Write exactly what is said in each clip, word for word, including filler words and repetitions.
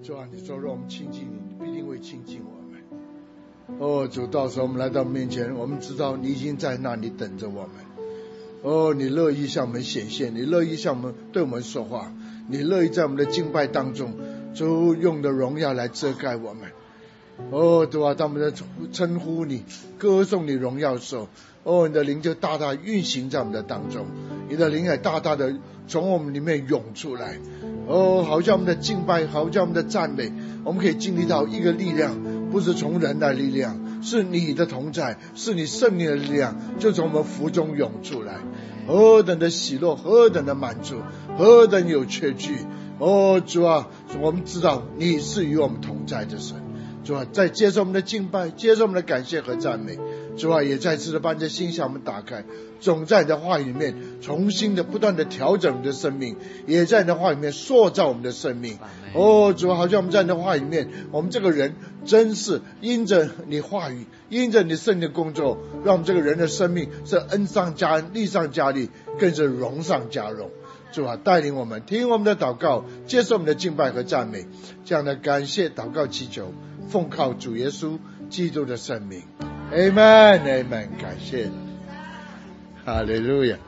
主啊，你说让我们亲近你，你必定会亲近我们。哦，主，到时候我们来到面前，我们知道你已经在那里等着我们。哦，你乐意向我们显现，你乐意向我们对我们说话，你乐意在我们的敬拜当中，主用的荣耀来遮盖我们。哦，主啊，当我们在称呼你、歌颂你荣耀的时候，哦，你的灵就大大运行在我们的当中，你的灵也大大的从我们里面涌出来。哦，好像我们的敬拜，好像我们的赞美，我们可以经历到一个力量，不是从人的力量，是你的同在，是你圣灵的力量，就从我们腹中涌出来。何等的喜乐，何等的满足，何等有确据。哦，主啊，我们知道你是与我们同在的神。主啊，在接受我们的敬拜，接受我们的感谢和赞美。主啊，也再次的把你的心向我们打开，总在你的话语里面重新的不断的调整我们的生命，也在你的话语里面塑造我们的生命。哦，主啊，好像我们在你的话语里面，我们这个人真是因着你话语，因着你圣灵的工作，让我们这个人的生命是恩上加恩，利上加利，更是荣上加荣。主啊，带领我们，听我们的祷告，接受我们的敬拜和赞美，这样的感谢祷告祈求，奉靠主耶稣基督的圣名。Amen, Amen， 感谢，哈利路亚。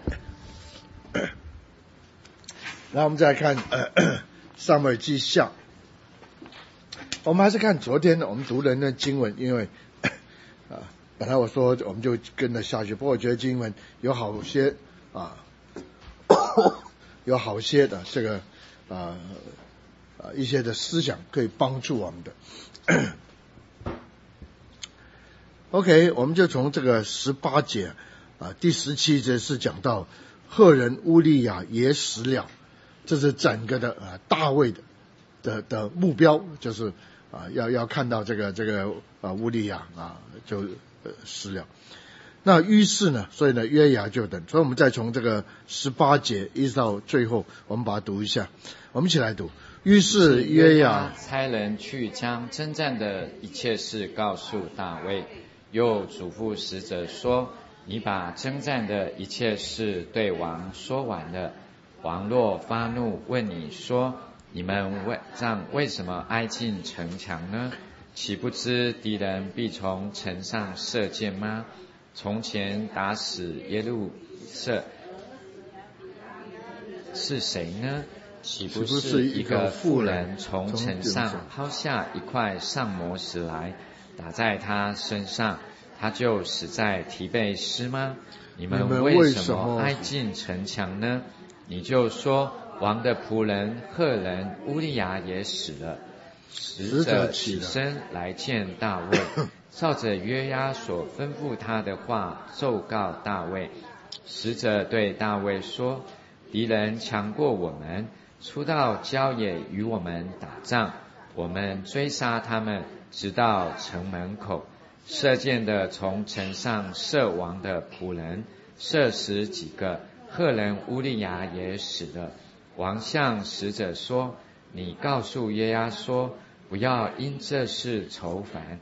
然后我们再来看呃撒母耳记下，我们还是看昨天我们读的那经文，因为啊，本来我说我们就跟着下去，不过我觉得经文有好些啊，有好些的这个啊啊一些的思想可以帮助我们的。OK， 我们就从这个十八节啊，第十七节是讲到赫人乌利亚也死了，这是整个的啊大卫的的的目标，就是啊要要看到这个这个啊乌利亚啊就呃死了。那于是呢，所以呢约雅就等，所以我们再从这个十八节一直到最后，我们把它读一下，我们一起来读。于是约雅差人去将征战的一切事告诉大卫。又嘱咐使者说，你把征战的一切事对王说完了。王若发怒问你说，你们为让为什么挨近城墙呢？岂不知敌人必从城上射箭吗？从前打死耶路撒是谁呢？岂不是一个妇人从城上薅下一块上磨石来打在他身上，他就死在提贝斯吗？你们为什么挨近城墙呢？你就说，王的仆人赫人乌利亚也死了。使者起身来见大卫，照着约押所吩咐他的话奏告大卫。使者对大卫说，敌人强过我们，出到郊野与我们打仗，我们追杀他们，直到城门口。射箭的从城上射王的仆人，射死几个，赫人乌利亚也死了。王向使者说，你告诉约押说，不要因这事愁烦，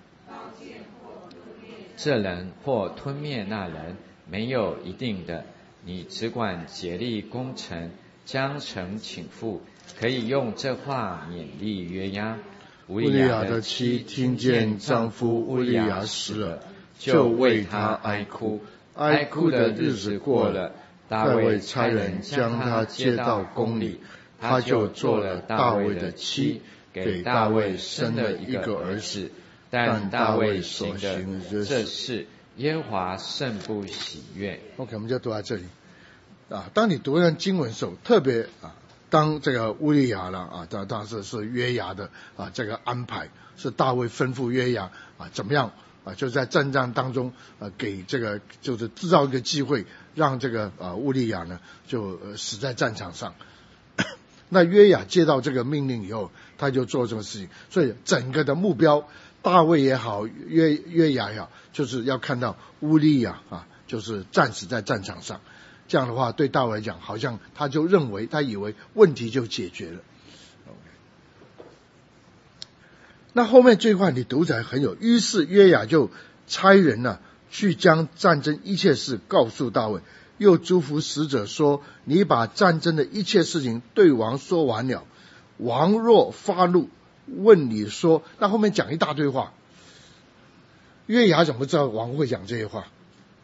这人或吞灭那人没有一定的，你只管竭力攻城，将城请赴，可以用这话勉励约押。乌利亚的妻听见丈夫乌利亚死了，就为他哀哭。哀哭的日子过了，大卫差人将他接到宫里，他就做了大卫的妻，给大卫生了一个儿子。但大卫行的这事，耶和华甚不喜悦。 OK， 我们就读到这里啊。当你读完经文的时候，特别啊当这个乌利亚了啊，当当时是约押的啊，这个安排是大卫吩咐约押啊，怎么样啊？就在战战当中啊，给这个就是制造一个机会，让这个啊乌利亚呢就、呃、死在战场上。那约押接到这个命令以后，他就做这个事情，所以整个的目标，大卫也好，约约押也好，就是要看到乌利亚啊，就是战死在战场上。这样的话，对大卫来讲，好像他就认为，他以为问题就解决了。Okay. 那后面这块你读起来很有，于是约押就差人呢、啊、去将战争一切事告诉大卫，又嘱咐使者说：“你把战争的一切事情对王说完了。” 王若发怒问你说，那后面讲一大堆话。约雅怎么知道王会讲这些话？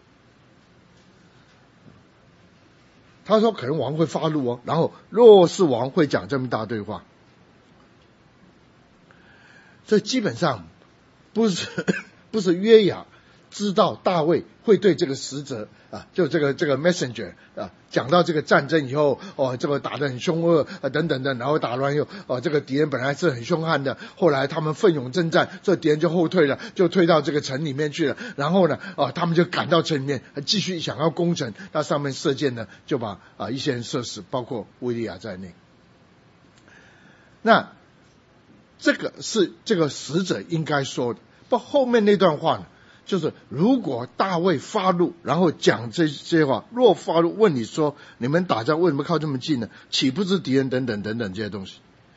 他说可能王会发怒哦，然后若是王会讲这么一大堆话，所以基本上不是不是约雅知道大卫会对这个使者啊，就这个这个 messenger 啊，讲到这个战争以后，哦，这个打得很凶恶啊，等等的，然后打乱以后，哦，这个敌人本来是很凶悍的，后来他们奋勇征战，这敌人就后退了，就退到这个城里面去了，然后呢，哦，他们就赶到城里面，继续想要攻城，那上面射箭呢，就把啊一些人射死，包括威利亚在内。那这个是这个使者应该说的，不后面那段话呢？就是如果大卫发怒，然后讲这些话，若发怒问你说，你们打仗为什么靠这么近呢？岂不是敌人等等等等这些东西。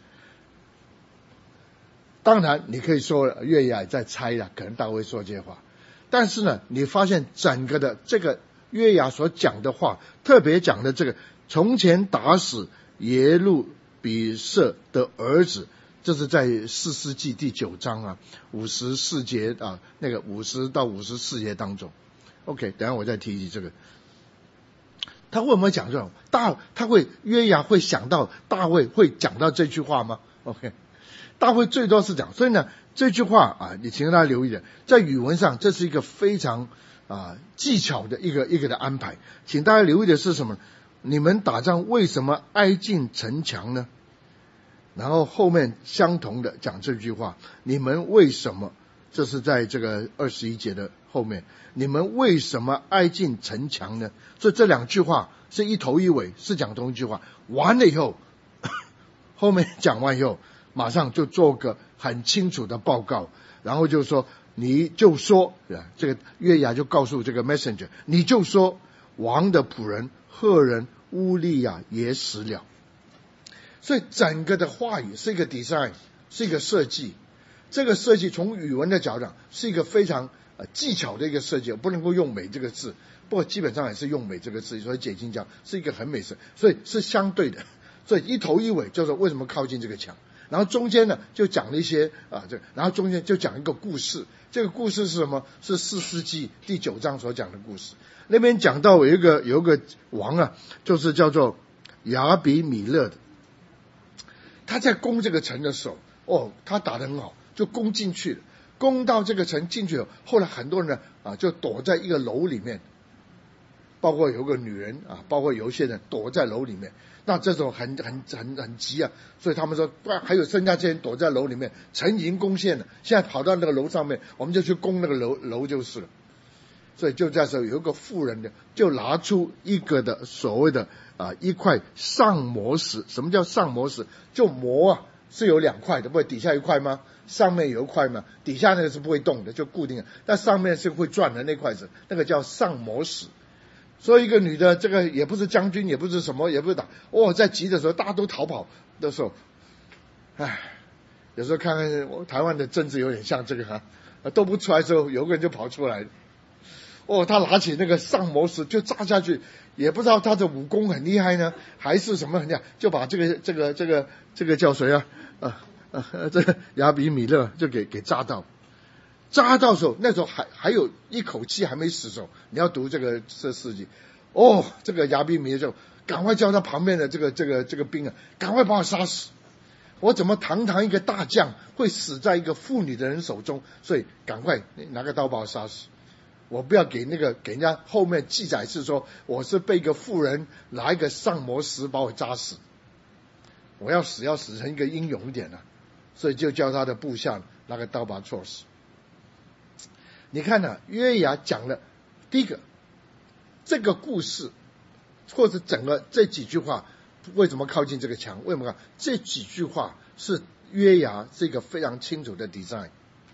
当然你可以说约雅在猜了，可能大卫说这些话，但是呢，你发现整个的这个约雅所讲的话，特别讲的这个从前打死耶路比色的儿子，这是在士师记第九章啊，五十四节啊，那个五十到五十四节当中。OK， 等一下我再提起这个。他为什么讲这种大？他会约雅会想到大卫会讲到这句话吗 ？OK， 大卫最多是讲，所以呢，这句话啊，你请大家留意的，在语文上这是一个非常啊技巧的一个一个的安排。请大家留意的是什么？你们打仗为什么挨近城墙呢？然后后面相同的讲这句话，你们为什么？这是在这个二十一节的后面，你们为什么挨近城墙呢？所以这两句话是一头一尾，是讲同一句话。完了以后，后面讲完以后，马上就做个很清楚的报告，然后就说，你就说，这个约雅就告诉这个 messenger， 你就说王的仆人赫人乌利亚也死了。所以整个的话语是一个 design， 是一个设计。这个设计从语文的角度是一个非常呃技巧的一个设计，我不能够用美这个字，不过基本上也是用美这个字，所以解经讲是一个很美色，所以是相对的。所以一头一尾就是为什么靠近这个墙，然后中间呢就讲了一些啊这，然后中间就讲一个故事。这个故事是什么？是士师记第九章所讲的故事。那边讲到有一个有一个王啊，就是叫做亚比米勒的。他在攻这个城的时候，哦，他打得很好，就攻进去了。攻到这个城进去了，后来很多人呢啊，就躲在一个楼里面，包括有个女人啊，包括有一些人躲在楼里面。那这种很很很很急啊，所以他们说，还有剩下这些人躲在楼里面，城已经攻陷了，现在跑到那个楼上面，我们就去攻那个楼楼就是了。所以就在时候有一个妇人呢，就拿出一个的所谓的啊一块上磨石。什么叫上磨石？就磨啊是有两块的，不会底下一块吗？上面有一块嘛，底下那个是不会动的，就固定的，但上面是会转的那块石，那个叫上磨石。所以一个女的，这个也不是将军，也不是什么，也不是打，哦，在急的时候大家都逃跑的时候，唉，有时候看看我台湾的政治有点像这个哈、啊，都不出来的时候，有个人就跑出来了。哦，他拿起那个上磨石就扎下去，也不知道他的武功很厉害呢，还是什么很厉害，就把这个这个这个这个叫谁啊？啊啊，这个亚比米勒就给给扎到，扎到手，那时候还还有一口气还没死手。你要读这个这事迹，哦，这个亚比米勒就赶快叫他旁边的这个这个这个兵啊，赶快把我杀死。我怎么堂堂一个大将会死在一个妇女的人手中？所以赶快拿个刀把我杀死。我不要给那个给人家后面记载是说我是被一个妇人拿一个上磨石把我扎死，我要死要死成一个英勇一点啊，所以就叫他的部下拿个刀把他戳死。你看呢、啊，约雅讲了第一个这个故事，或者整个这几句话，为什么靠近这个墙？为什么？这几句话是约雅这个非常清楚的 design。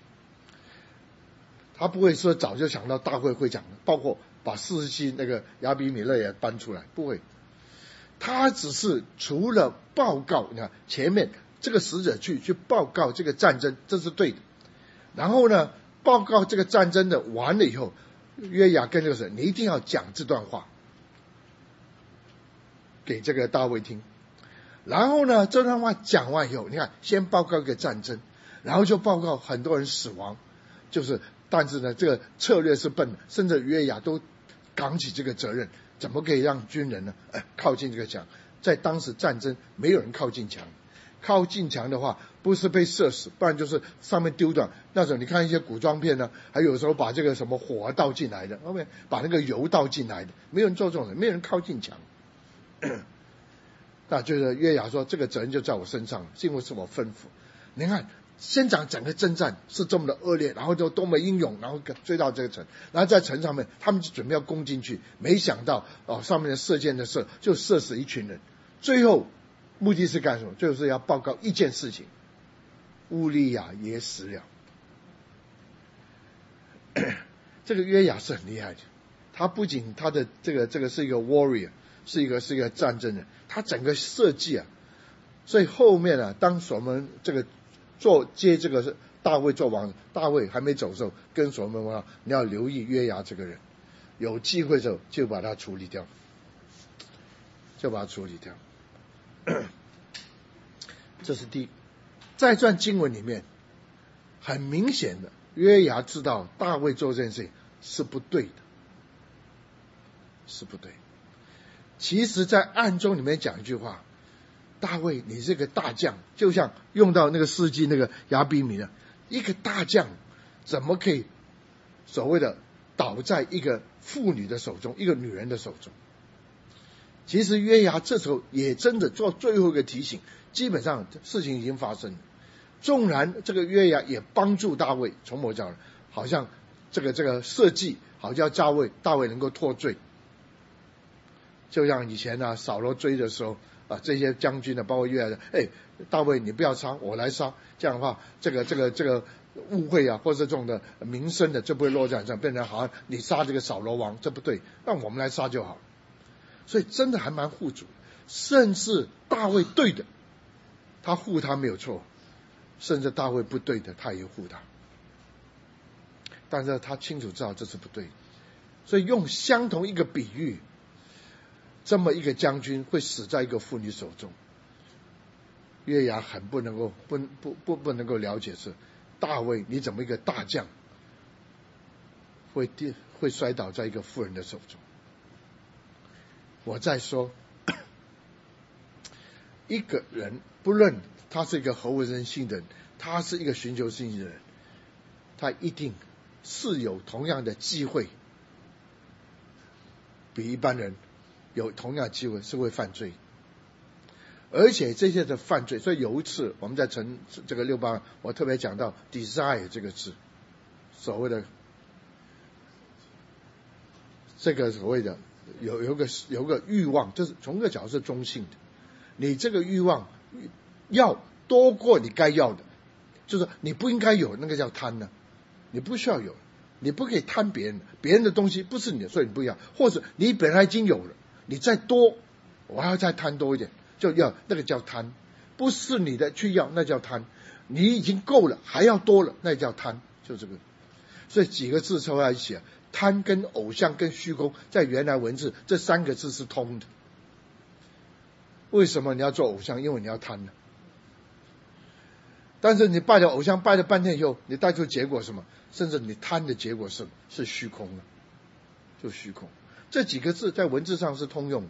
他不会说早就想到大会会讲的，包括把四十七那个亚比米勒也搬出来，不会。他只是除了报告，你看前面这个使者去去报告这个战争，这是对的。然后呢，报告这个战争的完了以后，约雅跟这个人，你一定要讲这段话给这个大卫听。 然后呢，这段话讲完以后，你看，先报告一个战争，然后就报告很多人死亡，就是，但是呢，这个策略是笨的，甚至约雅都扛起这个责任，怎么可以让军人呢，呃，靠近这个墙？在当时战争，没有人靠近墙，靠近墙的话，不是被射死，不然就是上面丢的。那时候你看一些古装片呢，还有时候把这个什么火倒进来的，后面把那个油倒进来的，没有人做这种人，没有人靠近墙。那就是约雅说，这个责任就在我身上，因为是我吩咐。你看，先讲整个征战是这么的恶劣，然后就多么英勇，然后追到这个城，然后在城上面，他们就准备要攻进去，没想到哦，上面的射箭的射就射死一群人，最后目的是干什么？就是要报告一件事情，乌利亚也死了。这个约雅是很厉害的，他不仅他的这个这个是一个 warrior， 是一个是一个战争人，他整个设计啊，所以后面啊，当所罗门这个做接这个大卫做王，大卫还没走的时候，跟所罗门说，你要留意约雅这个人，有机会的时候就把他处理掉，就把他处理掉。这是第一。在这段经文里面，很明显的，约雅知道大卫做这件事情是不对的，是不对。其实在暗中里面讲一句话，大卫你是个大将，就像用到那个诗记那个亚比米的一个大将，怎么可以所谓的倒在一个妇女的手中，一个女人的手中？其实约雅这时候也真的做最后一个提醒，基本上事情已经发生了。纵然这个约雅也帮助大卫，从某角度好像这个这个设计好像大卫大卫能够脱罪，就像以前啊扫罗追的时候啊，这些将军呢，包括约雅的，哎，大卫你不要杀，我来杀，这样的话，这个这个这个误会啊，或者这种的民生的就不会落在上，变成好像你杀这个扫罗王，这不对，让我们来杀就好。所以真的还蛮护主，甚至大卫对的，他护他没有错，甚至大卫不对的，他也护他，但是他清楚知道这是不对，所以用相同一个比喻，这么一个将军会死在一个妇女手中，约雅很不能够不不不不能够了解是大卫你怎么一个大将会会摔倒在一个妇人的手中。我再说，一个人不论他是一个合乎人性的人，他是一个寻求信心的人，他一定是有同样的机会，比一般人有同样的机会是会犯罪，而且这些的犯罪，所以有一次我们在陈这个六八，我特别讲到 desire 这个字，所谓的这个所谓的有有个有个欲望，就是从这个角度是中性的，你这个欲望要多过你该要的，就是你不应该有，那个叫贪呢，你不需要有，你不可以贪别人的，别人的东西不是你的，所以你不要，或者你本来已经有了，你再多，我还要再贪多一点，就要那个叫贪，不是你的去要，那叫贪，你已经够了还要多了，那叫贪，就这个。所以几个字凑在一起啊，贪跟偶像跟虚空在原来文字这三个字是通的。为什么你要做偶像？因为你要贪呢。但是你拜了偶像拜了半天以后，你带出结果什么？甚至你贪的结果是是虚空了，就虚空。这几个字在文字上是通用的。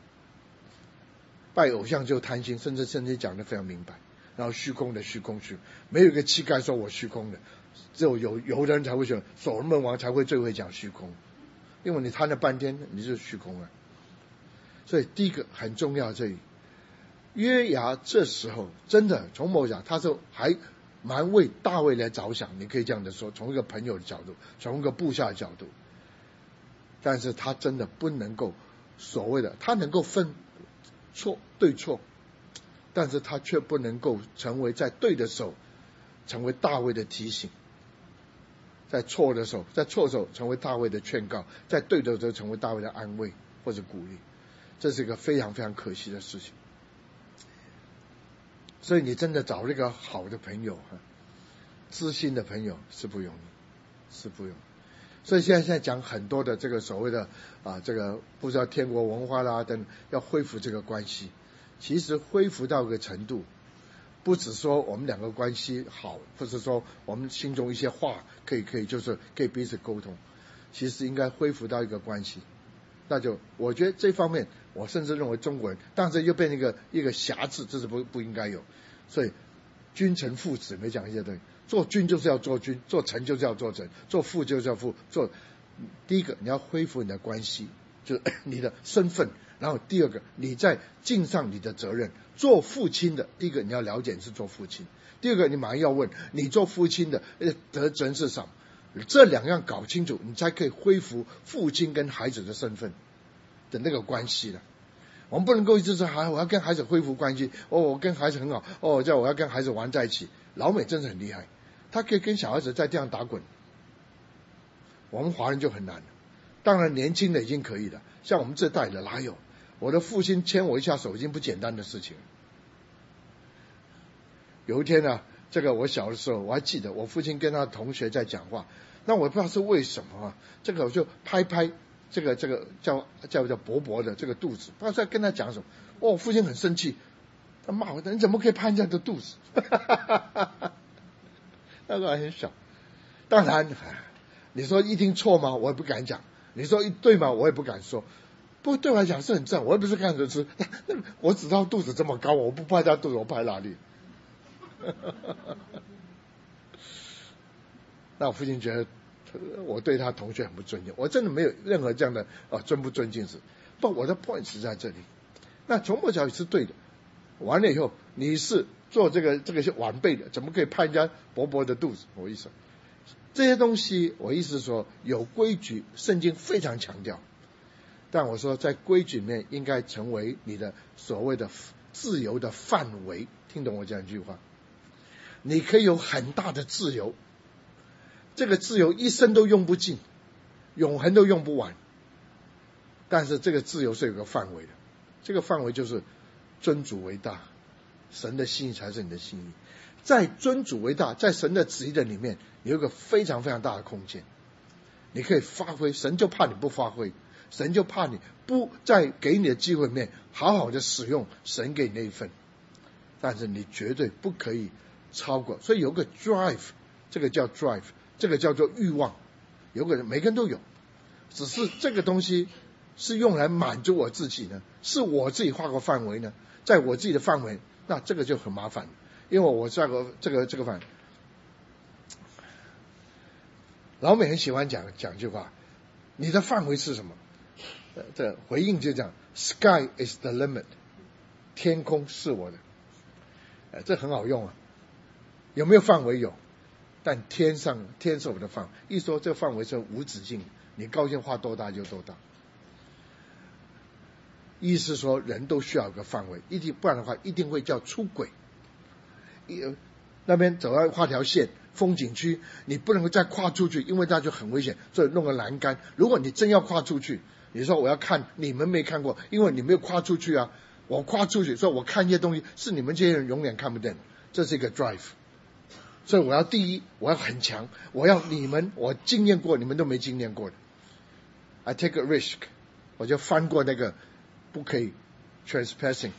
拜偶像就贪心，甚至圣经讲得非常明白。然后虚空的虚空虚，没有一个乞丐说我虚空的，只有有有的人才会说，所罗门王才会最会讲虚空，因为你贪了半天，你就是虚空了。所以第一个很重要，这里约雅这时候真的从某讲，他是还蛮为大卫来着想，你可以这样的说，从一个朋友的角度，从一个部下的角度，但是他真的不能够所谓的，他能够分错对错，但是他却不能够成为在对的时候成为大卫的提醒，在错的时候在错的时候成为大卫的劝告，在对的时候成为大卫的安慰或者鼓励，这是一个非常非常可惜的事情。所以你真的找了一个好的朋友，知心的朋友是不容易，是不容易。所以现在现在讲很多的这个所谓的啊，这个不知道天国文化啦等，要恢复这个关系， 其实恢复到一个程度，不只说我们两个关系好，或者说我们心中一些话可以可以就是可以彼此沟通，其实应该恢复到一个关系。那就我觉得这方面，我甚至认为中国人，但是又变成一个一个辖制，这是不不应该有。所以君臣父子没讲一些东西，做君就是要做君，做臣就是要做臣，做父就是要父。做第一个你要恢复你的关系，就是你的身份。然后第二个，你在尽上你的责任。做父亲的，第一个你要了解你是做父亲，第二个你马上要问你做父亲的责任是什么，这两样搞清楚，你才可以恢复父亲跟孩子的身份的那个关系了。我们不能够一直说啊，我要跟孩子恢复关系，哦，我跟孩子很好，哦，叫我要跟孩子玩在一起。老美真是很厉害，他可以跟小孩子在地上打滚，我们华人就很难了。当然年轻的已经可以了，像我们这代的哪有？我的父亲牵我一下手已经不简单的事情了。有一天呢、啊，这个我小的时候我还记得，我父亲跟他同学在讲话，那我不知道是为什么啊，这个我就拍拍这个这个叫叫叫伯伯的这个肚子，不知道在跟他讲什么。哦，我父亲很生气，他骂我，你怎么可以拍人家的肚子？那个还很小，当然你说一定错吗？我也不敢讲。你说一对吗？我也不敢说。不过对我来讲是很正，我又不是看着吃，我只知道肚子这么高，我不拍他肚子，我拍哪里？那我父亲觉得我对他同学很不尊敬，我真的没有任何这样的呃尊不尊敬事。不，我的 point 是在这里。那从某角度是对的。完了以后，你是做这个这个是晚辈的，怎么可以拍人家伯伯的肚子？我意思，这些东西，我意思是说有规矩，圣经非常强调。但我说在规矩里面应该成为你的所谓的自由的范围，听懂我讲一句话？你可以有很大的自由，这个自由一生都用不尽，永恒都用不完。但是这个自由是有个范围的，这个范围就是尊主为大，神的心意才是你的心意。在尊主为大，在神的旨意的里面，你有一个非常非常大的空间，你可以发挥。神就怕你不发挥，神就怕你不在给你的机会里面好好的使用神给你那一份，但是你绝对不可以超过。所以有个 drive， 这个叫 drive， 这个叫做欲望。有个人每个人都有，只是这个东西是用来满足我自己呢，是我自己画个范围呢，在我自己的范围，那这个就很麻烦。因为我这个这个这个范围，老美很喜欢讲讲一句话，你的范围是什么？呃，这回应就讲 Sky is the limit， 天空是我的，呃，这很好用啊。有没有范围？有，但天上天是我的范围。一说这个范围是无止境，你高兴画多大就多大。意思说人都需要有个范围，一定不然的话一定会叫出轨。一那边走到画条线，风景区你不能够再跨出去，因为那就很危险，所以弄个栏杆。如果你真要跨出去，你说我要看，你们没看过，因为你没有跨出去啊。我跨出去，所以我看一些东西是你们这些人永远看不见的，这是一个 drive。所以我要第一，我要很强，我要你们我经验过，你们都没经验过的。I take a risk， 我就翻过那个不可以 trespassing，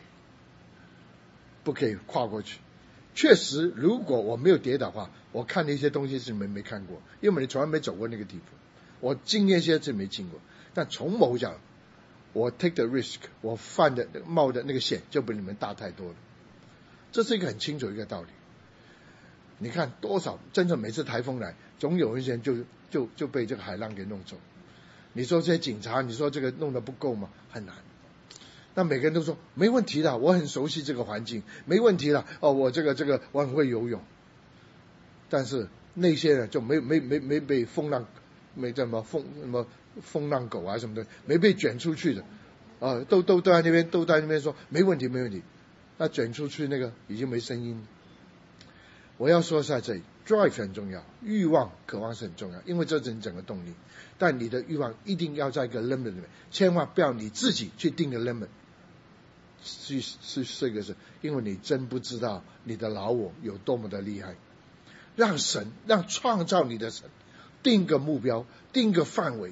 不可以跨过去。确实，如果我没有跌倒的话，我看的一些东西是你们没看过，因为你从来没走过那个地方。我经验一些是没经过，但从某讲，我 take the risk， 我犯的冒的那个险就比你们大太多了。这是一个很清楚的一个道理。你看多少真正每次台风来，总有一些人就就就被这个海浪给弄走。你说这些警察，你说这个弄得不够吗？很难。那每个人都说没问题的，我很熟悉这个环境，没问题了。哦，我这个这个我很会游泳。但是那些人就没没没没被风浪，没什么风什么风浪狗啊什么的，没被卷出去的，啊，都都都在那边都在那边说没问题没问题。那卷出去那个已经没声音。我要说在这里 ，drive 很重要，欲望、渴望是很重要，因为这是你整个动力。但你的欲望一定要在一个 limit 里面，千万不要你自己去定个 limit。是是这个是，因为你真不知道你的老我有多么的厉害。让神，让创造你的神定个目标，定个范围，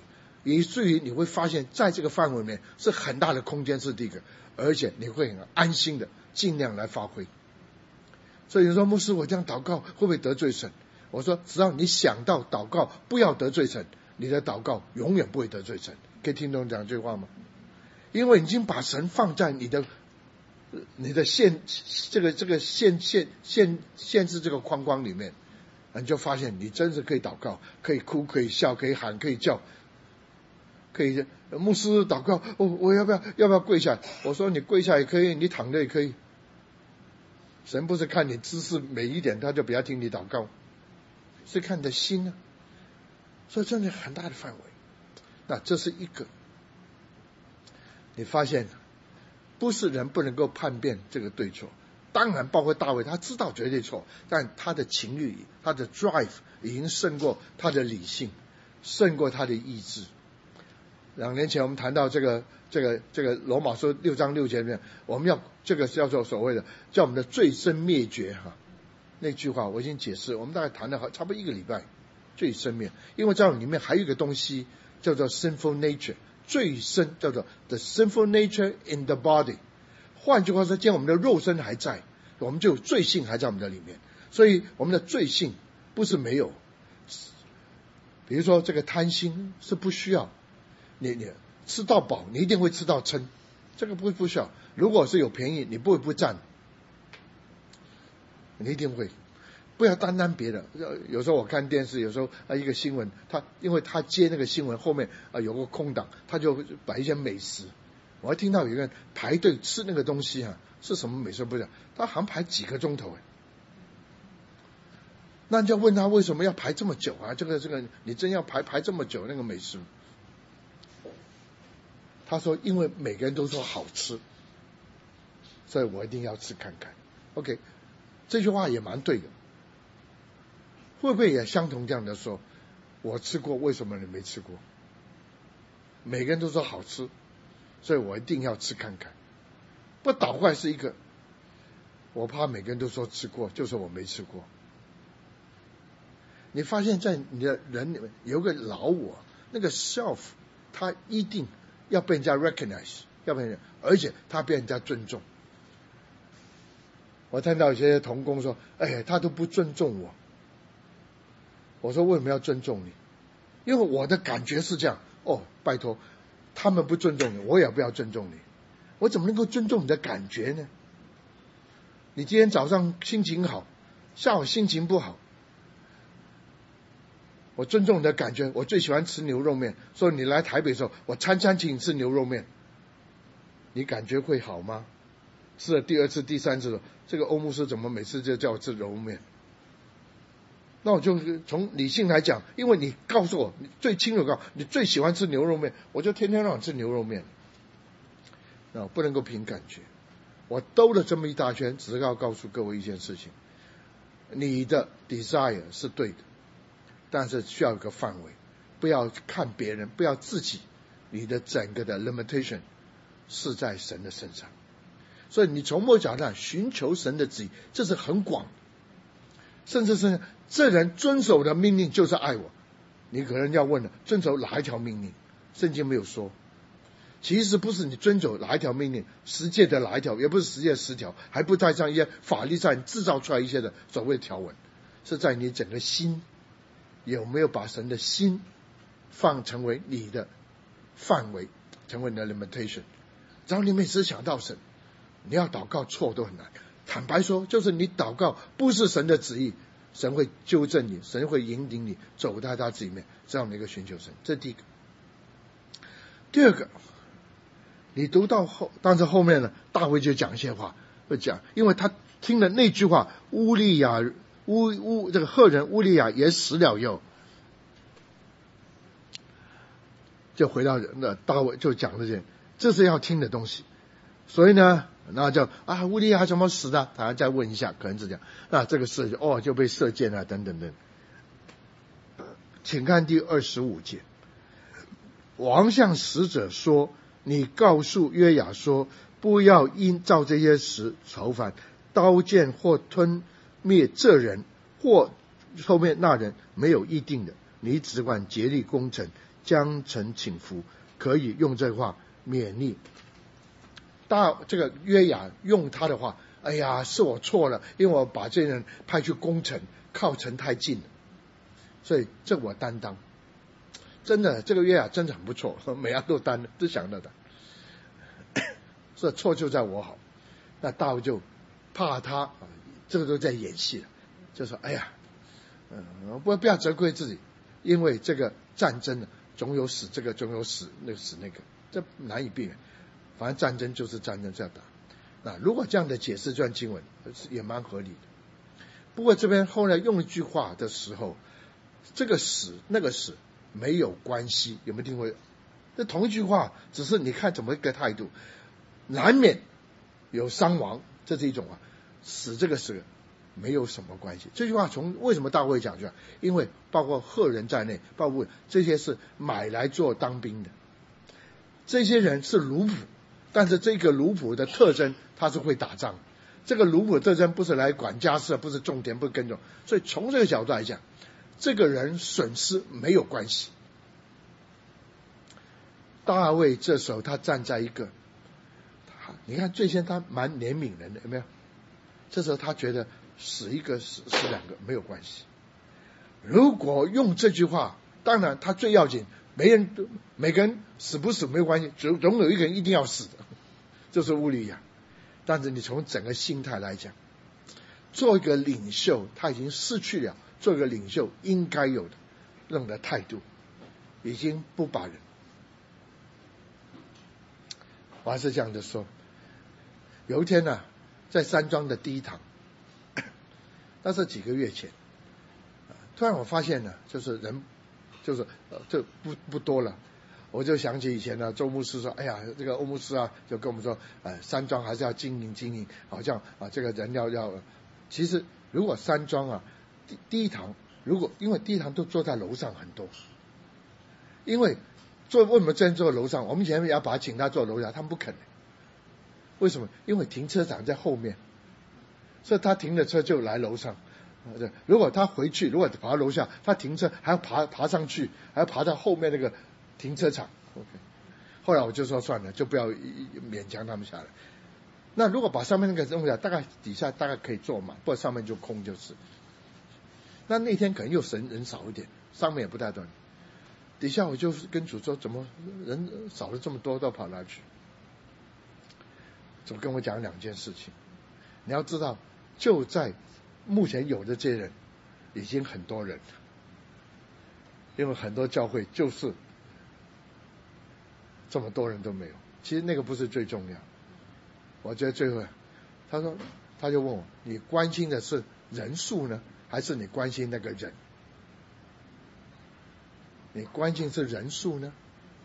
以至于你会发现在这个范围里面是很大的空间，是第一个，而且你会很安心的尽量来发挥。所以你说牧师我这样祷告会不会得罪神？我说只要你想到祷告不要得罪神，你的祷告永远不会得罪神。可以听懂讲这句话吗？因为已经把神放在你的你的限这个这个限限限限制这个框框里面，你就发现你真是可以祷告，可以哭，可以笑，可以喊，可以叫，可以牧师祷告，我、哦、我要不要要不要跪下？我说你跪下也可以，你躺着也可以。神不是看你姿势美一点他就不要听你祷告，是看你的心啊。所以真的很大的范围。那这是一个，你发现不是人不能够判辨这个对错，当然包括大卫他知道绝对错，但他的情欲他的 drive 已经胜过他的理性，胜过他的意志。两年前我们谈到这个这个这个罗马书六章六节里面，我们要这个叫做所谓的叫我们的罪生灭绝哈，那句话我已经解释，我们大概谈了差不多一个礼拜。罪生灭，因为在里面还有一个东西叫做 sinful nature， 罪生叫做 the sinful nature in the body。 换句话说，既然我们的肉身还在，我们就有罪性还在我们的里面，所以我们的罪性不是没有。比如说这个贪心是不需要，你你吃到饱你一定会吃到撑，这个不不需要。如果是有便宜你不会不占，你一定会。不要单单别的，有时候我看电视，有时候啊一个新闻，他因为他接那个新闻后面啊有个空档，他就摆一些美食。我还听到有一个人排队吃那个东西啊，是什么美食不知道，他好像排几个钟头哎。那你就问他为什么要排这么久啊？这个这个你真要排排这么久那个美食？他说因为每个人都说好吃，所以我一定要吃看看。OK， 这句话也蛮对的。会不会也相同这样的说，我吃过为什么你没吃过？每个人都说好吃，所以我一定要吃看看。不倒过来是一个，我怕每个人都说吃过，就是我没吃过。你发现在你的人里面有个老我，那个 self 他一定要被人家 recognize， 要被人家，而且他被人家尊重。我看到有些同工说，哎，他都不尊重我。我说为什么要尊重你？因为我的感觉是这样。哦，拜托，他们不尊重你，我也不要尊重你。我怎么能够尊重你的感觉呢？你今天早上心情好，下午心情不好，我尊重你的感觉。我最喜欢吃牛肉面，所以你来台北的时候，我餐餐请你吃牛肉面，你感觉会好吗？吃了第二次、第三次了，这个欧牧师怎么每次就叫我吃牛肉面？那我就从理性来讲，因为你告诉我你最清楚告你最喜欢吃牛肉面，我就天天让你吃牛肉面。那不能够凭感觉。我兜了这么一大圈，只是要告诉各位一件事情：你的 desire 是对的，但是需要有个范围，不要看别人，不要自己，你的整个的 limitation 是在神的身上。所以你从某角度上寻求神的旨意，这是很广，甚至是这人遵守的命令就是爱我。你可能要问了，遵守哪一条命令？圣经没有说。其实不是你遵守哪一条命令，十诫的哪一条，也不是十诫十条，还不带上一些法律上制造出来一些的所谓的条文，是在你整个心有没有把神的心放成为你的范围，成为你的 limitation。只要你每次想到神，你要祷告错都很难。坦白说，就是你祷告不是神的旨意，神会纠正你，神会引领你走在他旨意里面，这样的一个寻求神。这第一个。第二个，你读到后，但是后面呢，大卫就讲一些话，会讲，因为他听了那句话，乌利亚乌乌这个赫人乌利亚也死了以后，就回到那大卫就讲这些，这是要听的东西。所以呢，那就啊乌利亚怎么死的？他再问一下，可能是这样。那这个事哦就被射箭啊等等等。请看第二十五节，王向使者说：“你告诉约雅说，不要因照这些事愁烦，刀剑或吞灭这人，或后面那人没有一定的，你只管竭力攻城， 将臣请服，可以用这话勉励。大这个约雅用他的话，哎呀，是我错了，因为我把这人派去攻城，靠城太近了，所以这我担当。真的，这个约雅真的很不错，每样都担，都想到的。这错就在我好。那大卫就怕他，这个都在演戏了，就说：“哎呀，嗯，不不要责怪自己，因为这个战争呢，总有死这个，总有死那个死那个，这难以避免。反正战争就是战争，这样打。那如果这样的解释这段经文也蛮合理的。不过这边后来用一句话的时候，这个死那个死没有关系，有没有听过？这同一句话，只是你看怎么一个态度，难免有伤亡，这是一种啊，死这个死没有什么关系。这句话从为什么大卫讲出来？因为包括赫人在内，包括这些是买来做当兵的，这些人是奴仆，但是这个奴仆的特征，他是会打仗。这个奴仆的特征不是来管家事，不是种田，不是耕种，所以从这个角度来讲，这个人损失没有关系。大卫这时候他站在一个，你看最先他蛮怜悯人的，有没有？这时候他觉得死一个死死两个没有关系。如果用这句话，当然他最要紧，没人每个人死不死没有关系，总总有一个人一定要死的，就是乌利亚。但是你从整个心态来讲，做一个领袖，他已经失去了做一个领袖应该有的那种的态度，已经不把人。我还是这样的说，有一天呢、啊，在山庄的第一堂，那是几个月前，突然我发现呢，就是人，就是呃，就不不多了。我就想起以前呢，周牧师说：“哎呀，这个欧牧师啊，就跟我们说，呃，山庄还是要经营经营，好像啊，这个人要要。其实如果山庄啊，第第一堂，如果因为第一堂都坐在楼上很多，因为坐为什么真坐楼上？我们以前也要把他请他坐楼下，他们不肯。为什么？因为停车场在后面，所以他停了车就来楼上。对，如果他回去，如果爬到楼下，他停车还要爬爬上去，还要爬到后面那个停车场。OK， 后来我就说算了，就不要勉强他们下来。那如果把上面那个弄下来，大概底下大概可以坐满，不过上面就空就是。那那天可能又人人少一点，上面也不太多。底下我就跟主说，怎么人少了这么多，都跑哪去？主跟我讲两件事情。你要知道，就在目前有的这些人，已经很多人了，因为很多教会就是这么多人都没有。其实那个不是最重要，我觉得最后，他说，他就问我，你关心的是人数呢，还是你关心那个人？你关心是人数呢？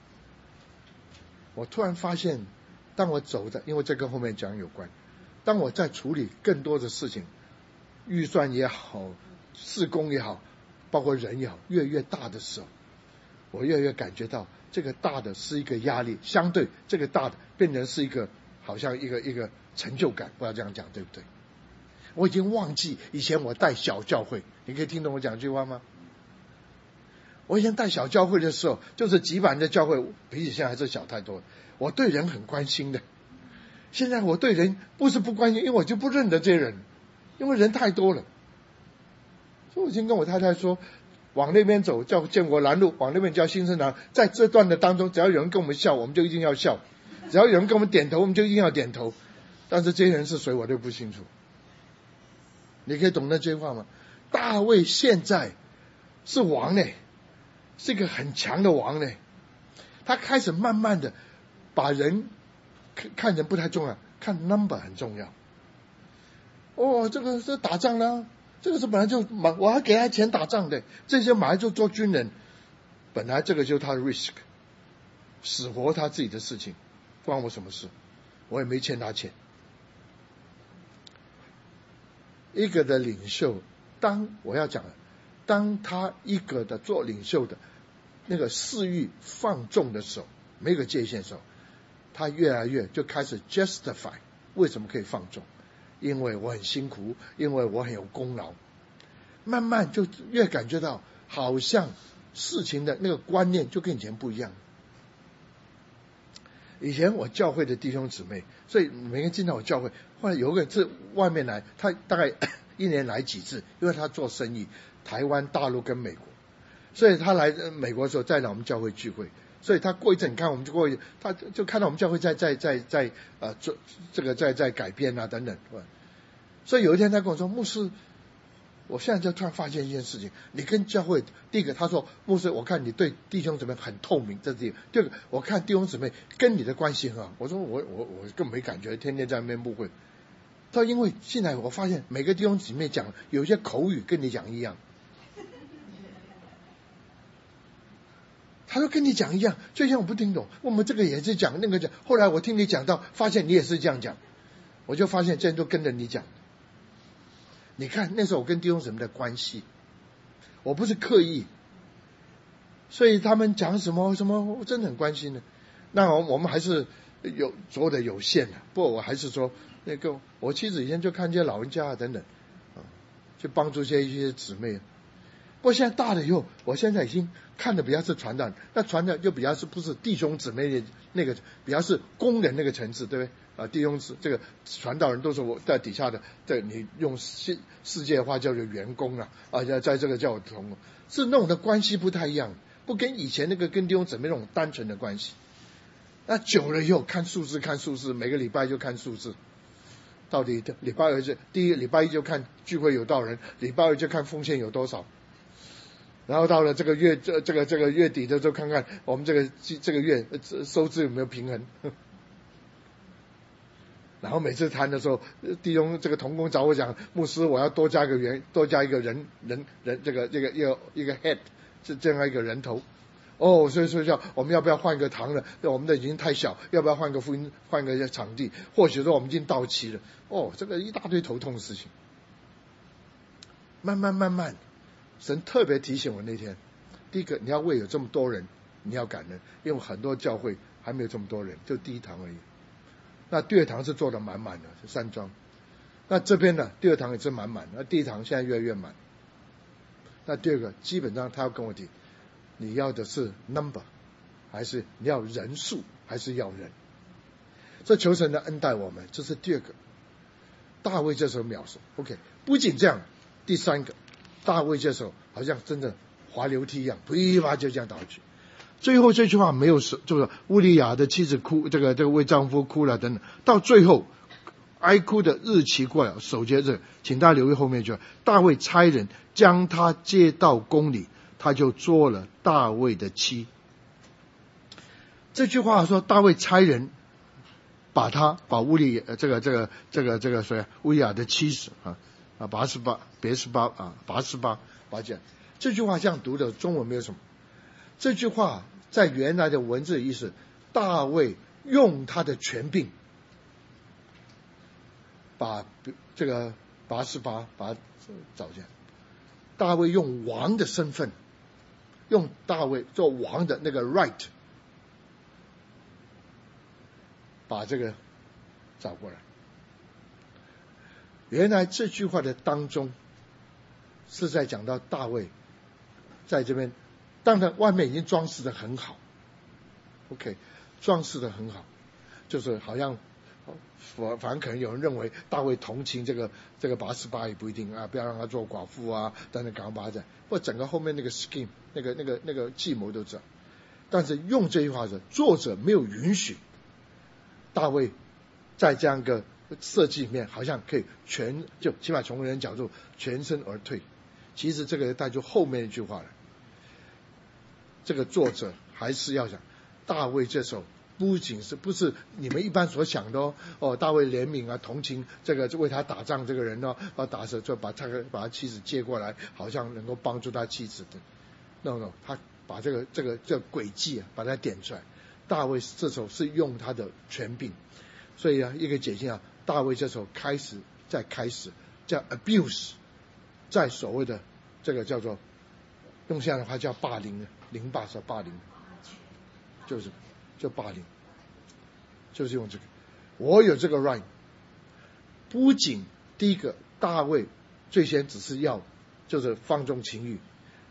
我突然发现，当我走的，因为这跟后面讲有关，当我在处理更多的事情，预算也好，事工也好，包括人也好，越来越大的时候，我越来越感觉到这个大的是一个压力，相对这个大的变成是一个好像一个一个成就感，不要这样讲，对不对？我已经忘记以前我带小教会，你可以听懂我讲这句话吗？我以前带小教会的时候，就是几百人的教会，比起现在还是小太多了。我对人很关心的，现在我对人不是不关心，因为我就不认得这些人，因为人太多了。所以我已经跟我太太说，往那边走叫建国南路，往那边叫新生堂。在这段的当中，只要有人跟我们笑，我们就一定要笑；只要有人跟我们点头，我们就一定要点头。但是这些人是谁，我都不清楚。你可以懂得这句话吗？大卫现在是王嘞，是一个很强的王嘞。他开始慢慢的把人看人不太重要，看 number 很重要。哦，这个是打仗啦，这个是本来就买，我还给他钱打仗的，这些马上就做军人，本来这个就是他的 risk， 死活他自己的事情，关我什么事？我也没欠他钱。一个的领袖，当我要讲，当他一个的做领袖的那个私欲放纵的时候，没有个界限的时候，他越来越就开始 justify 为什么可以放纵，因为我很辛苦，因为我很有功劳，慢慢就越感觉到好像事情的那个观念就跟以前不一样。以前我教会的弟兄姊妹，所以每个人进到我教会，后来有一个是外面来，他大概一年来几次，因为他做生意，台湾、大陆跟美国，所以他来美国的时候再来我们教会聚会，所以他过一阵看我们就过一，他就看到我们教会在在在在呃做这个在在改变啊等等，所以有一天他跟我说，牧师，我现在就突然发现一件事情，你跟教会，第一个他说，牧师，我看你对弟兄姊妹很透明，这是第一个；第二个，我看弟兄姊妹跟你的关系很好。我说我我我更没感觉，天天在那边误会。他说因为进来我发现每个弟兄姊妹讲有些口语跟你讲一样，他说跟你讲一样，最近我不听懂，我们这个也是讲那个讲，后来我听你讲到，发现你也是这样讲，我就发现这人都跟着你讲。你看那时候我跟弟兄姊妹的关系，我不是刻意，所以他们讲什么什么，我真的很关心的。那我们还是有做的有限的，不过我还是说，那个我妻子以前就看见老人家啊等等，啊，去帮助一些一些姊妹。不过现在大了以后，我现在已经看的比较是传道人，那传道就比较是不是弟兄姊妹的那个，比较是工人那个层次，对不对？啊，弟兄这个传道人都是我在底下的，对，你用世世界话叫做员工啊，啊，在这个叫同工，是那种的关系不太一样，不跟以前那个跟弟兄姊妹那种单纯的关系。那久了以后看数字看数字，每个礼拜就看数字，到底礼拜二就第一礼拜一就看聚会有多少人，礼拜二就看奉献有多少。然后到了这个月这这个这个月底的时候，看看我们这个这个月收支有没有平衡。然后每次谈的时候，弟兄这个同工找我讲，牧师我要多加个员，多加一个人人人这个这个一个一个 head， 是这样一个人头。哦，所以说叫我们要不要换个堂了？我们的已经太小，要不要换个福音，换个场地？或许说我们已经到期了。哦，这个一大堆头痛的事情。慢慢慢慢，神特别提醒我那天，第一个你要为有这么多人，你要感恩，因为很多教会还没有这么多人，就第一堂而已。那第二堂是做的满满的，是山庄。那这边呢，第二堂也是满满，那第一堂现在越来越满。那第二个，基本上他要跟我提，你要的是 number， 还是你要人数，还是要人？这求神的恩待我们，这是第二个。大卫这时候描述 ，OK， 不仅这样，第三个，大卫这时候好像真的滑溜梯一样，噼啪就这样倒去。最后这句话没有说，就是乌利亚的妻子哭，这个这个为丈夫哭了等等。到最后，哀哭的日期过了，首节日，请大家留意后面一句：大卫差人将他接到宫里，他就做了大卫的妻。这句话说，大卫差人把他把乌利亚这个这个这个这个谁乌利亚的妻子啊啊拔示巴别示巴啊拔示巴拔讲，这句话这样读的，中文没有什么。这句话在原来的文字的意思，大卫用他的权柄把这个拔示巴把找见，大卫用王的身份，用大卫做王的那个 right， 把这个找过来。原来这句话的当中是在讲到大卫在这边。当然外面已经装饰的很好 ，OK， 装饰的很好，就是好像反反正可能有人认为大卫同情这个这个拔示巴也不一定啊，不要让他做寡妇啊，等等赶快把他在，或整个后面那个 scheme 那个那个那个计谋都知道。但是用这句话的作者没有允许大卫在这样一个设计里面，好像可以全就起码从人角度全身而退。其实这个带就后面一句话了。这个作者还是要讲，大卫这时候不仅是不是你们一般所想的哦，哦，大卫怜悯啊、同情这个为他打仗这个人呢、哦，啊打死就把他把他妻子接过来，好像能够帮助他妻子的。no no， 他把这个这个这个诡计啊，把它点出来。大卫这时候是用他的权柄，所以啊，一个解析啊，大卫这时候开始在开始叫 abuse， 在所谓的这个叫做用现在的话叫霸凌，凌霸是霸凌，就是就霸凌，就是用这个，我有这个 right。不仅第一个大卫最先只是要就是放纵情欲，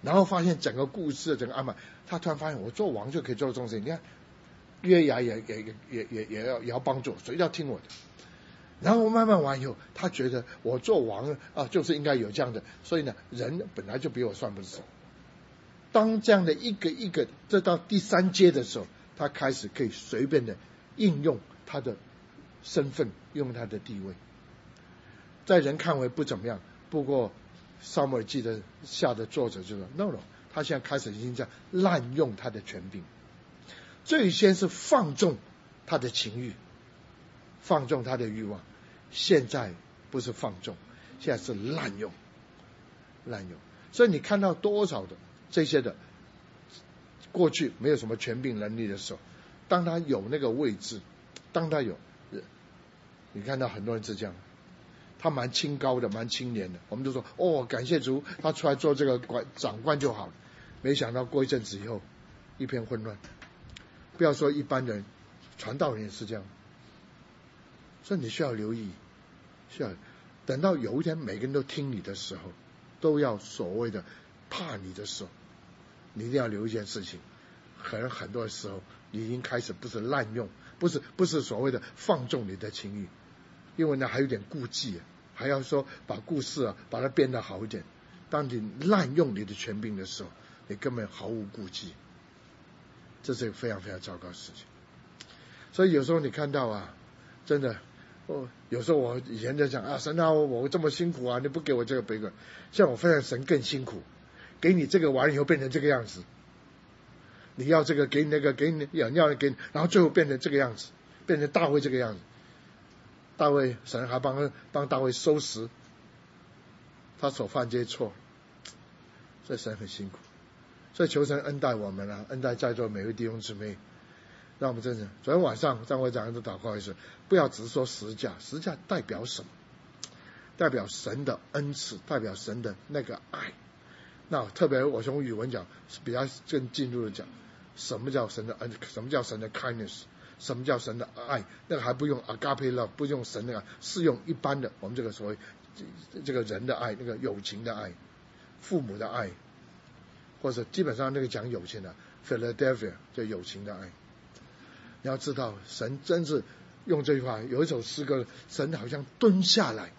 然后发现整个故事整个安排，他突然发现我做王就可以做这种事情。你看约雅也也也也也也要也要帮助，所以要听我的。然后慢慢完以后，他觉得我做王啊，就是应该有这样的，所以呢，人本来就比我算不熟。当这样的一个一个，这到第三阶的时候，他开始可以随便的应用他的身份，用他的地位，在人看为不怎么样。不过撒母耳记的下的作者就说 no no， 他现在开始已经在滥用他的权柄。最先是放纵他的情欲，放纵他的欲望，现在不是放纵，现在是滥用，滥用。所以你看到多少的这些的，过去没有什么权柄能力的时候，当他有那个位置，当他有，你看到很多人是这样，他蛮清高的，蛮清廉的，我们就说哦，感谢主，他出来做这个管长官就好了。没想到过一阵子以后，一片混乱。不要说一般人，传道人也是这样。所以你需要留意，需要等到有一天每个人都听你的时候，都要所谓的怕你的时候，你一定要留一件事情。可能很多时候你已经开始不是滥用，不是不是所谓的放纵你的情欲，因为呢还有点顾忌，还要说把故事啊把它变得好一点。当你滥用你的权柄的时候，你根本毫无顾忌，这是一个非常非常糟糕的事情。所以有时候你看到啊，真的。哦，有时候我以前在讲啊，神啊，我这么辛苦啊，你不给我这个杯葛，像我发现神更辛苦，给你这个完了以后变成这个样子，你要这个给你那个给你要要给你，然后最后变成这个样子，变成大卫这个样子。大卫神还帮帮大卫收拾他所犯这些错，所以神很辛苦，所以求神恩待我们啊，恩待在座每位弟兄姊妹。让我们真的，昨天晚上张会长的祷告也是，不要只是说十架，十架代表什么？代表神的恩赐，代表神的那个爱。那特别我从语文讲，比较更进入的讲，什么叫神的恩？什么叫神的 kindness？ 什么叫神的爱？那个还不用 agape love， 不用神的爱，是用一般的我们这个所谓这个人的爱，那个友情的爱，父母的爱，或者基本上那个讲友情的 Philadelphia 就友情的爱。你要知道，神真是用这句话，有一首诗歌，神好像蹲下来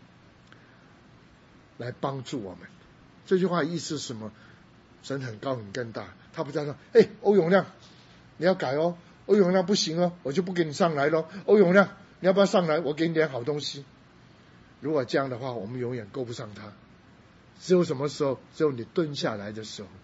来帮助我们。这句话意思是什么？神很高很更大，他不在说，哎，欧永亮，你要改哦，欧永亮不行哦，我就不给你上来咯。欧永亮，你要不要上来？我给你点好东西。如果这样的话，我们永远够不上他。只有什么时候？只有你蹲下来的时候。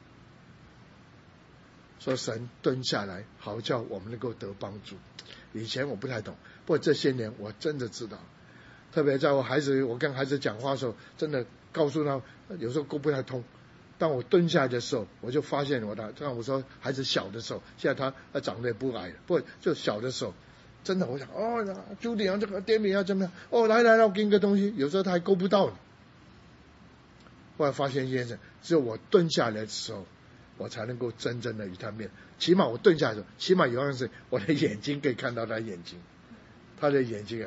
说神蹲下来，好叫我们能够得帮助。以前我不太懂，不过这些年我真的知道。特别在我孩子，我跟孩子讲话的时候，真的告诉他，有时候沟不太通。当我蹲下来的时候，我就发现我的，像我说孩子小的时候，现在他他长得也不矮了，不过就小的时候，真的我想哦，九点啊，这个点名要怎么样？哦，来来来，我给你个东西，有时候他还够不到你。后来发现一件事，只有我蹲下来的时候，我才能够真正的与他面，起码我蹲下来的时候，起码有样是我的眼睛可以看到他眼睛，他的眼睛啊，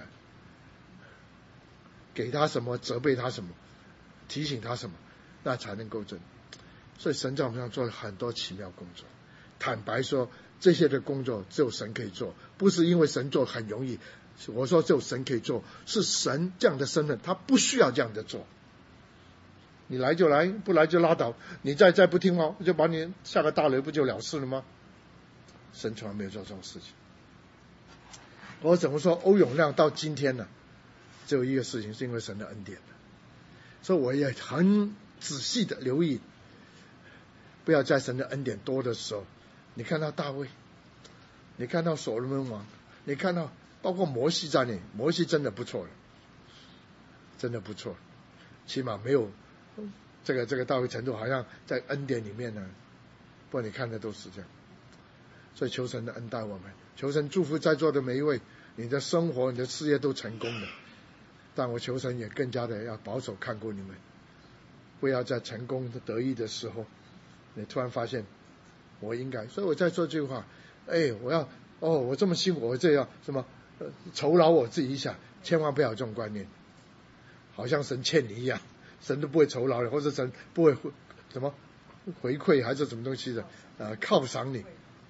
给他什么责备他什么，提醒他什么，那才能够真。所以神在我们上做了很多奇妙工作。坦白说，这些的工作只有神可以做，不是因为神做很容易，我说只有神可以做，是神这样的身份，他不需要这样的做。你来就来，不来就拉倒。你再再不听话，就把你下个大雷，不就了事了吗？神从来没有做这种事情。我怎么说？欧永亮到今天呢，只有一个事情，是因为神的恩典。所以我也很仔细的留意，不要在神的恩典多的时候，你看到大卫，你看到所罗门王，你看到包括摩西在内，摩西真的不错了，真的不错，起码没有。这个这个到一个程度，好像在恩典里面呢，不过你看的都是这样。所以求神的恩待我们，求神祝福在座的每一位，你的生活你的事业都成功的。但我求神也更加的要保守看顾你们，不要在成功的得意的时候，你突然发现我应该，所以我在说这句话，哎，我要哦，我这么辛苦，我这样什么、呃、酬劳我自己一下，千万不要有这种观念，好像神欠你一样。神都不会酬劳的，或者神不会什么回馈还是什么东西的呃犒赏你，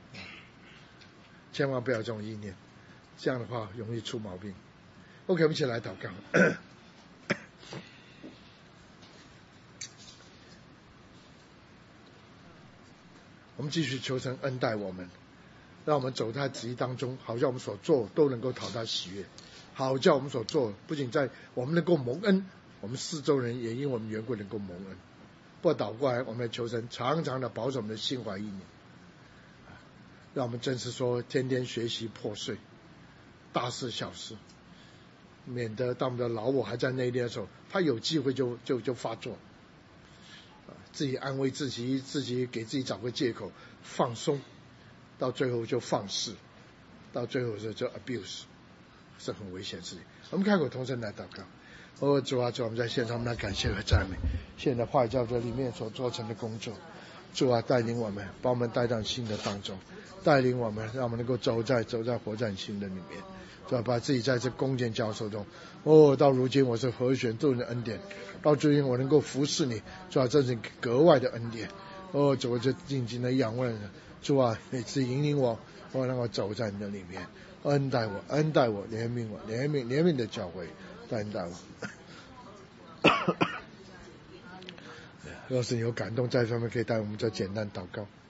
千万不要这种意念，这样的话容易出毛病。OK， 我们一起来祷告。我们继续求神恩待我们，让我们走在旨意当中，好叫我们所做都能够讨他喜悦，好叫我们所做不仅在我们能够蒙恩，我们四周人也因我们缘故能够蒙恩。不倒过来，我们求神常常的保守我们的心怀意念，让我们真是说天天学习破碎大事小事，免得当我们的老我还在内敛的时候，他有机会就就就发作，自己安慰自己，自己给自己找个借口放松，到最后就放肆，到最后就就 abuse， 是很危险的事情。我们开口同声来祷告。哦，主啊，主啊，我们在线上我们来感谢和赞美现在话语教这里面所做成的工作。主啊，带领我们，把我们带到新的当中，带领我们，让我们能够走在走在活在新的里面。主啊，把自己在这弓箭交手中，哦，到如今我是何选众人的恩典，到最近我能够服侍你，主啊，这是格外的恩典。哦，主啊，就静静的仰望，主啊，每次引领我，我让我走在你的里面，恩待我，恩待我，怜悯我，怜悯怜悯的教诲，恩待我。若是有感动在上面，可以带我们做简单祷告。